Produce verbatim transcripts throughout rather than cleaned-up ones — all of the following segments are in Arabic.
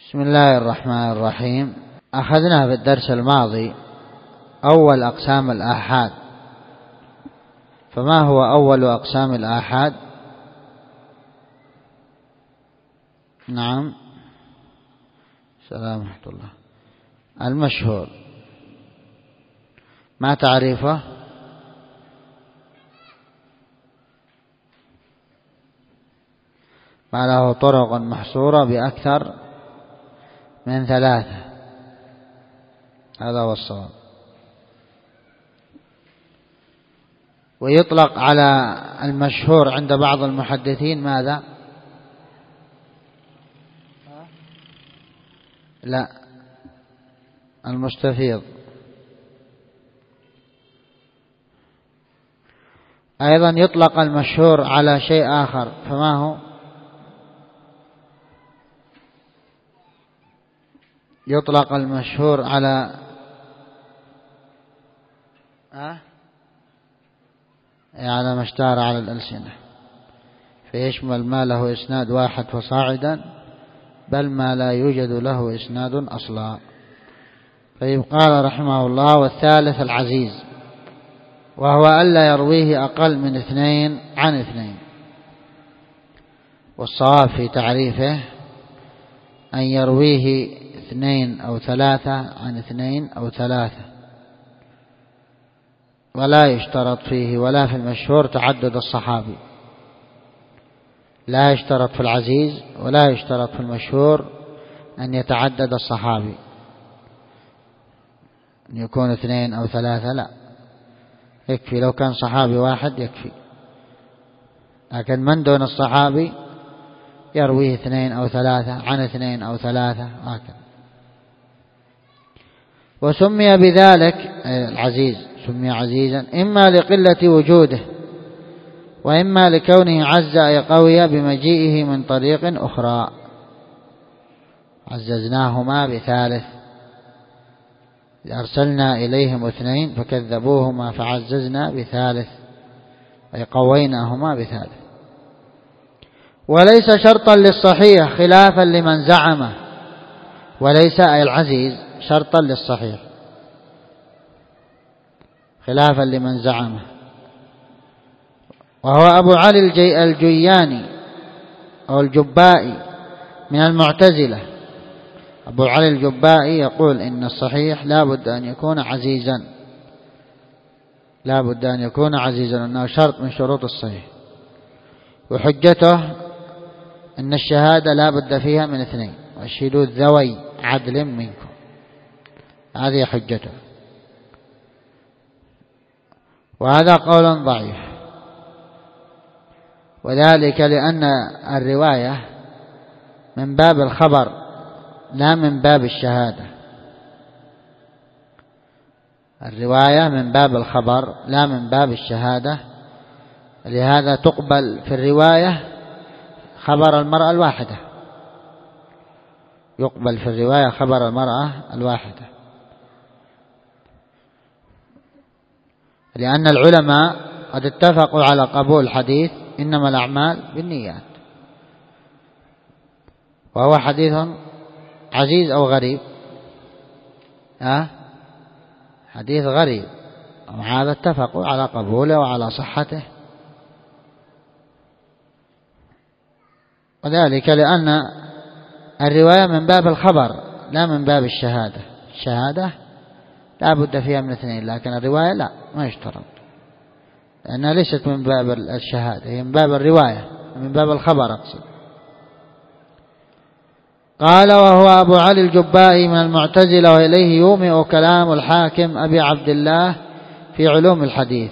بسم الله الرحمن الرحيم. أخذنا في الدرس الماضي أول أقسام الآحاد، فما هو أول أقسام الآحاد؟ نعم، السلام ورحمة الله. المشهور، ما تعريفه؟ ما له طرق محصورة بأكثر من ثلاثة، هذا هو الصواب. ويطلق على المشهور عند بعض المحدثين ماذا؟ لا، المستفيض. أيضا يطلق المشهور على شيء آخر، فما هو؟ يطلق المشهور على أه؟ على ما اشتهر على الألسنة، فيشمل ما له إسناد واحد فصاعدا، بل ما لا يوجد له إسناد أصلا. طيب، قال رحمه الله: والثالث العزيز، وهو ألا يرويه أقل من اثنين عن اثنين. والصواب في تعريفه أن يرويه اثنين أو ثلاثة عن اثنين أو ثلاثة، ولا يشترط فيه ولا في المشهور تعدد الصحابي. لا يشترط في العزيز ولا يشترط في المشهور أن يتعدد الصحابي، أن يكون اثنين أو ثلاثة، لا، يكفي لو كان صحابي واحد يكفي. لكن من دون الصحابي يرويه اثنين أو ثلاثة عن اثنين أو ثلاثة هكذا. وسمي بذلك العزيز، سمي عزيزا إما لقلة وجوده، وإما لكونه عز أي قوي بمجيئه من طريق أخرى. عززناهما بثالث، أرسلنا إليهم اثنين فكذبوهما فعززنا بثالث، أي قويناهما بثالث. وليس شرطا للصحيح خلافا لمن زعمه، وليس أي العزيز شرطا للصحيح خلافا لمن زعمه. وهو أبو علي الجي الجياني أو الجبائي من المعتزلة. أبو علي الجبائي يقول إن الصحيح لا بد أن يكون عزيزا، لا بد أن يكون عزيزا، أنه شرط من شروط الصحيح. وحجته أن الشهادة لا بد فيها من اثنين، واشهدوا ذوي عدل منكم، هذه حجته. وهذا قول ضعيف، وذلك لأن الرواية من باب الخبر لا من باب الشهادة. الرواية من باب الخبر لا من باب الشهادة، لهذا تقبل في الرواية خبر المرأة الواحدة، يقبل في الرواية خبر المرأة الواحدة، لأن العلماء قد اتفقوا على قبول الحديث إنما الأعمال بالنيات، وهو حديث عزيز أو غريب؟ أه؟ حديث غريب، وهذا اتفقوا على قبوله وعلى صحته، وذلك لأن الرواية من باب الخبر لا من باب الشهادة. الشهادة لا بد فيها من اثنين، لكن الرواية لا، ما يشترط، لأنها ليست من باب الشهادة، هي من باب الرواية، من باب الخبر أقصد. قال: وهو أبو علي الجبائي من المعتزلة، وإليه يومئ كلام الحاكم أبي عبد الله في علوم الحديث،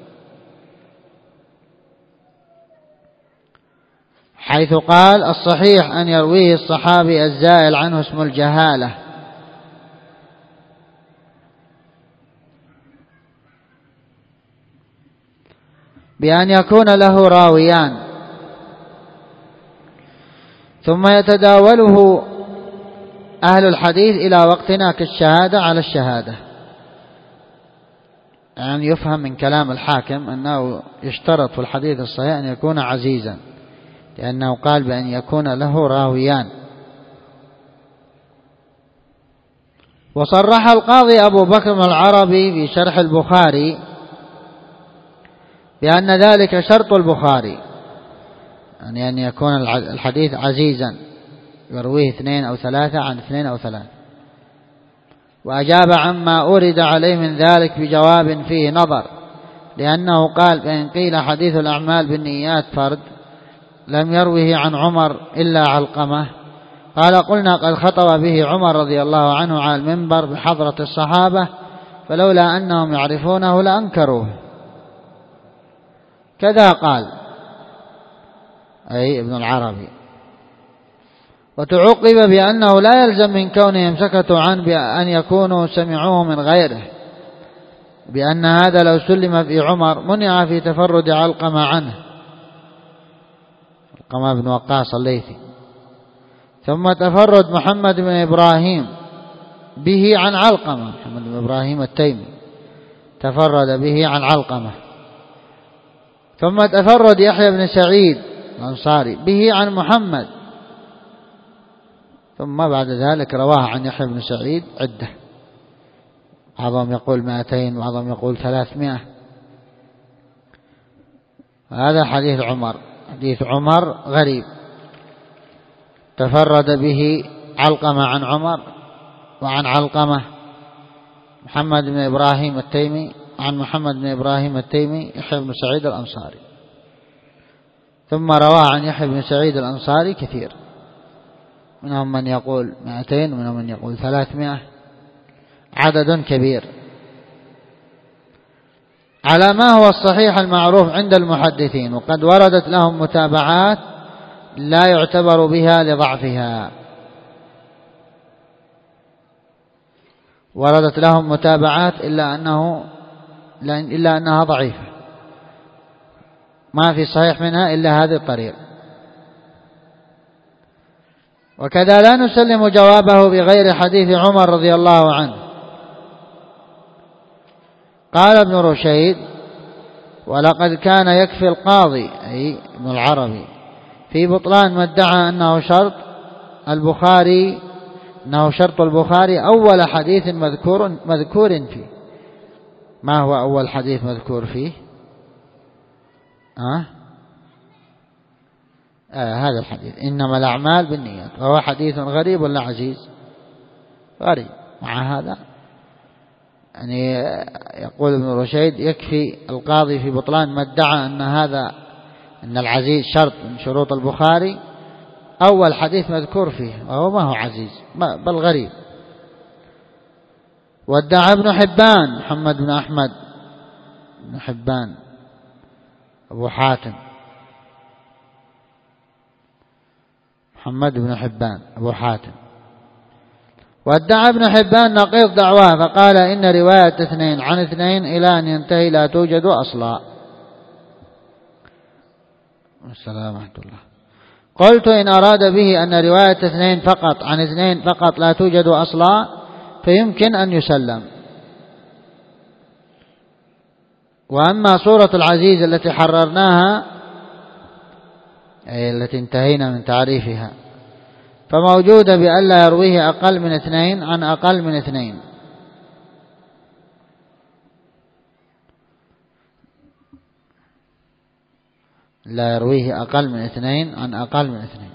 حيث قال: الصحيح أن يرويه الصحابي الزائل عنه اسم الجهالة، بأن يكون له راويان، ثم يتداوله أهل الحديث إلى وقتنا كالشهادة على الشهادة. يعني يفهم من كلام الحاكم أنه يشترط في الحديث الصحيح أن يكون عزيزا، لأنه قال بأن يكون له راويان، وصرح القاضي أبو بكر العربي في شرح البخاري بأن ذلك شرط البخاري، يعني أن يكون الحديث عزيزا يرويه اثنين أو ثلاثة عن اثنين أو ثلاثة. وأجاب عما أورد عليه من ذلك بجواب فيه نظر، لأنه قال: فإن قيل حديث الأعمال بالنيات فرد لم يروه عن عمر إلا علقمة، قال: قلنا قد خطب به عمر رضي الله عنه على المنبر بحضرة الصحابة، فلولا أنهم يعرفونه لأنكروه. كذا قال أي ابن العربي. وتعقب بأنه لا يلزم من كونهم سكتوا عنه بأن يكونوا سمعوه من غيره، بأن هذا لو سلم في عمر منع في تفرد علقمة عنه، علقمة بن وقاص الليثي. ثم تفرد محمد بن إبراهيم به عن علقمة، محمد بن إبراهيم التيمي تفرد به عن علقمة. ثم تفرد يحيى بن سعيد الأنصاري به عن محمد، ثم بعد ذلك رواه عن يحيى بن سعيد عدة، بعضهم يقول مائتين وبعضهم يقول ثلاثمائة. هذا حديث عمر، حديث عمر غريب، تفرد به علقمة عن عمر وعن علقمة محمد بن إبراهيم التيمي عن محمد بن إبراهيم التيمي يحيى بن سعيد الأنصاري. ثم رواه عن يحيى بن سعيد الأنصاري كثير، منهم من يقول مائتين ومنهم من يقول ثلاثمائة، عدد كبير على ما هو الصحيح المعروف عند المحدثين. وقد وردت لهم متابعات لا يعتبر بها لضعفها، وردت لهم متابعات إلا أنه إلا أنها ضعيفة، ما في صحيح منها إلا هذه الطريق. وكذا لا نسلم جوابه بغير حديث عمر رضي الله عنه. قال ابن رشيد: ولقد كان يكفي القاضي أي ابن العربي في بطلان ما ادعى أنه شرط البخاري أنه شرط البخاري أول حديث مذكور مذكور فيه. ما هو أول حديث مذكور فيه؟ أه؟ آه هذا الحديث إنما الأعمال بالنيات، وهو حديث غريب ولا عزيز؟ غريب. مع هذا يعني يقول ابن رشيد: يكفي القاضي في بطلان ما ادعى أن هذا أن العزيز شرط من شروط البخاري أول حديث مذكور فيه، وهو ما هو عزيز بل غريب. وادعى ابن حبان محمد بن أحمد بن حبان أبو حاتم محمد بن حبان أبو حاتم وادعى ابن حبان نقيض دعواه، فقال: إن رواية اثنين عن اثنين إلى أن ينتهي لا توجد أصلا. السلام ورحمة الله. قلت: إن أراد به أن رواية اثنين فقط عن اثنين فقط لا توجد أصلا فيمكن أن يسلم. وأما صورة العزيز التي حررناها أي التي انتهينا من تعريفها فموجودة بألا يرويه أقل من اثنين عن أقل من اثنين. لا يرويه أقل من اثنين عن أقل من اثنين.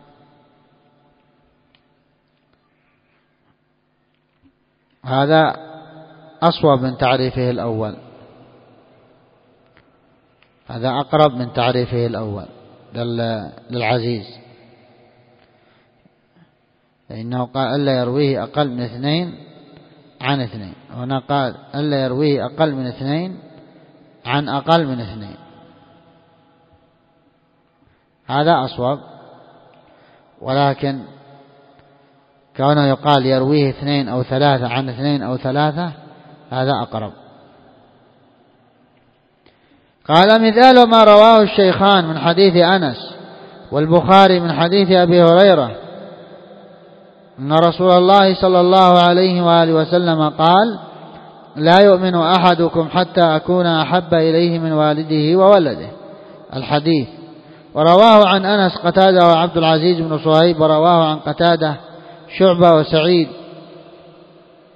هذا أصوب من تعريفه الأول، هذا أقرب من تعريفه الأول للعزيز، لأنه قال ألا يرويه أقل من اثنين عن اثنين، هنا قال ألا يرويه أقل من اثنين عن أقل من اثنين. هذا أصوب، ولكن كونه يقال يرويه اثنين أو ثلاثة عن اثنين أو ثلاثة هذا أقرب. قال: مثال ما رواه الشيخان من حديث أنس والبخاري من حديث أبي هريرة أن رسول الله صلى الله عليه وآله وسلم قال: لا يؤمن أحدكم حتى أكون أحب إليه من والده وولده. الحديث. ورواه عن أنس قتادة وعبد العزيز بن صهيب، ورواه عن قتادة شعبة وسعيد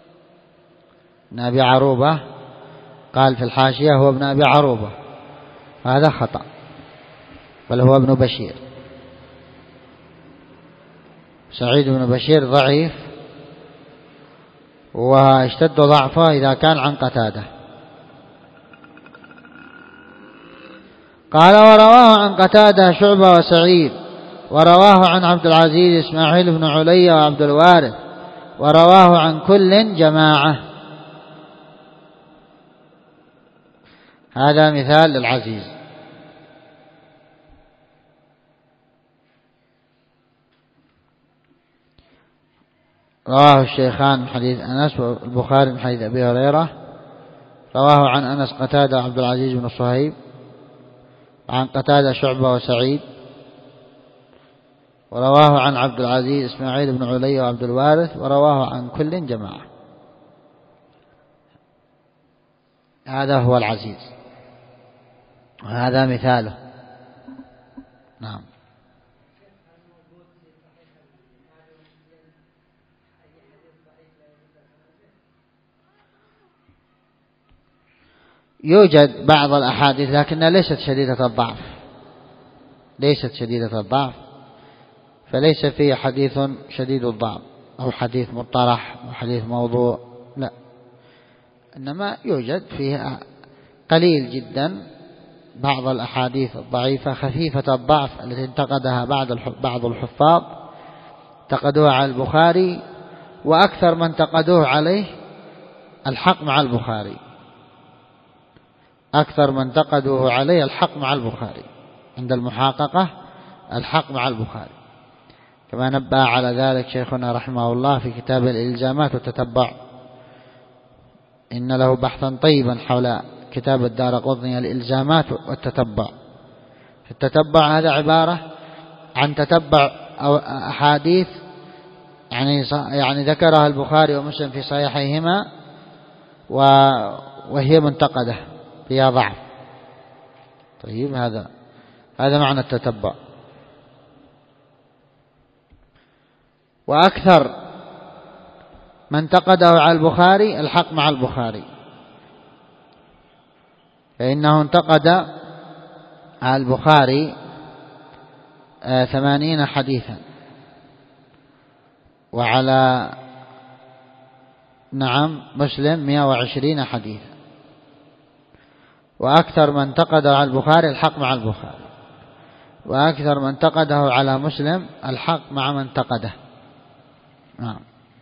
ابن أبي عروبة، قال في الحاشية هو ابن أبي عروبة، هذا خطأ، بل هو ابن بشير. سعيد بن بشير ضعيف، واشتد ضعفه إذا كان عن قتادة. قال ورواه عن قتادة شعبة وسعيد، ورواه عن عبد العزيز إسماعيل بن علي وعبد الوارث، ورواه عن كل جماعة. هذا مثال للعزيز. رواه الشيخان من حديث أنس، والبخاري من حديث أبي هريرة. رواه عن أنس قتادة عبد العزيز بن صهيب، وعن قتادة شعبة وسعيد، ورواه عن عبد العزيز إسماعيل بن علي وعبد الوارث، ورواه عن كل جماعة. هذا هو العزيز، وهذا مثاله. نعم. يوجد بعض الأحاديث لكنها ليست شديدة الضعف، ليست شديدة الضعف، فليس فيه حديث شديد الضعف أو حديث مطرح أو حديث موضوع، لا، إنما يوجد فيه قليل جدا بعض الأحاديث الضعيفة خفيفة الضعف التي انتقدها بعض الحفاظ، انتقدوها على البخاري، وأكثر من انتقدوه عليه الحق مع البخاري، أكثر من انتقدوه عليه الحق مع البخاري، عند المحاققة الحق مع البخاري، كما نبه على ذلك شيخنا رحمه الله في كتاب الإلزامات والتتبع. إن له بحثا طيبا حول كتاب الدارقطني الإلزامات والتتبع. التتبع هذا عبارة عن تتبع أو أحاديث يعني يعني ذكرها البخاري ومسلم في صحيحيهما وهي منتقدة فيها ضعف. طيب، هذا هذا معنى التتبع. وأكثر من انتقده على البخاري الحق مع البخاري، فإنه انتقد على البخاري ثمانين حديثا، وعلى نعم مسلم مئة وعشرين حديثا. وأكثر من انتقده على البخاري الحق مع البخاري، وأكثر من انتقده على مسلم الحق مع من انتقده. نعم.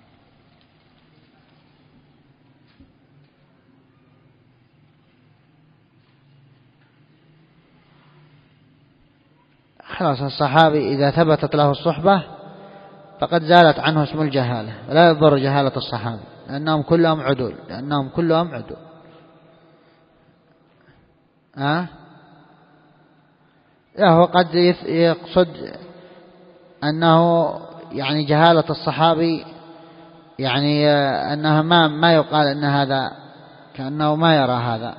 خلاص، الصحابي إذا ثبتت له الصحبة فقد زالت عنه اسم الجهالة، ولا يضر جهالة الصحابة، لأنهم كلهم عدول، لأنهم كلهم عدول. ها أه؟ هو قد يقصد أنه يعني جهالة الصحابي، يعني أنها ما ما يقال أن هذا كأنه ما يرى هذا،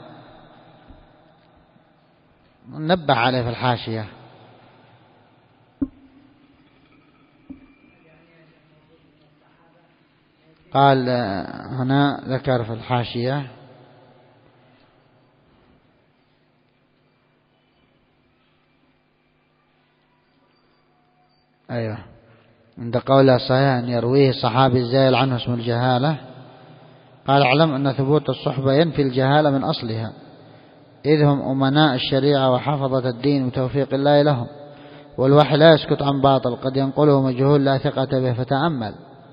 نبه عليه في الحاشية. قال هنا ذكر في الحاشية أيوه عند قوله صحيح أن يرويه الصحابي الزائل عنه اسم الجهالة، قال اعلم أن ثبوت الصحبة ينفي الجهالة من أصلها، إذ هم أمناء الشريعة وحفظة الدين وتوفيق الله لهم، والوحي لا يسكت عن باطل قد ينقله مجهول لا ثقة به، فتأمل.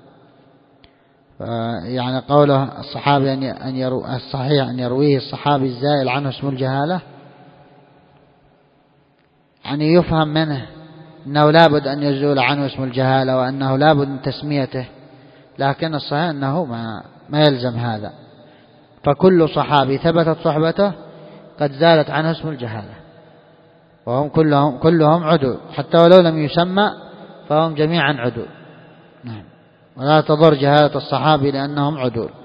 يعني قوله الصحابي أن يرو الصحيح أن يرويه الصحابي الزائل عنه اسم الجهالة، يعني يفهم منه أنه لابد أن يزول عنه اسم الجهالة، وأنه لابد من تسميته، لكن الصحيح أنه ما, ما يلزم هذا، فكل صحابي ثبتت صحبته قد زالت عنه اسم الجهالة، وهم كلهم كلهم عدول، حتى ولو لم يسمى فهم جميعا عدول. نعم. ولا تضر جهالة الصحابي لأنهم عدول.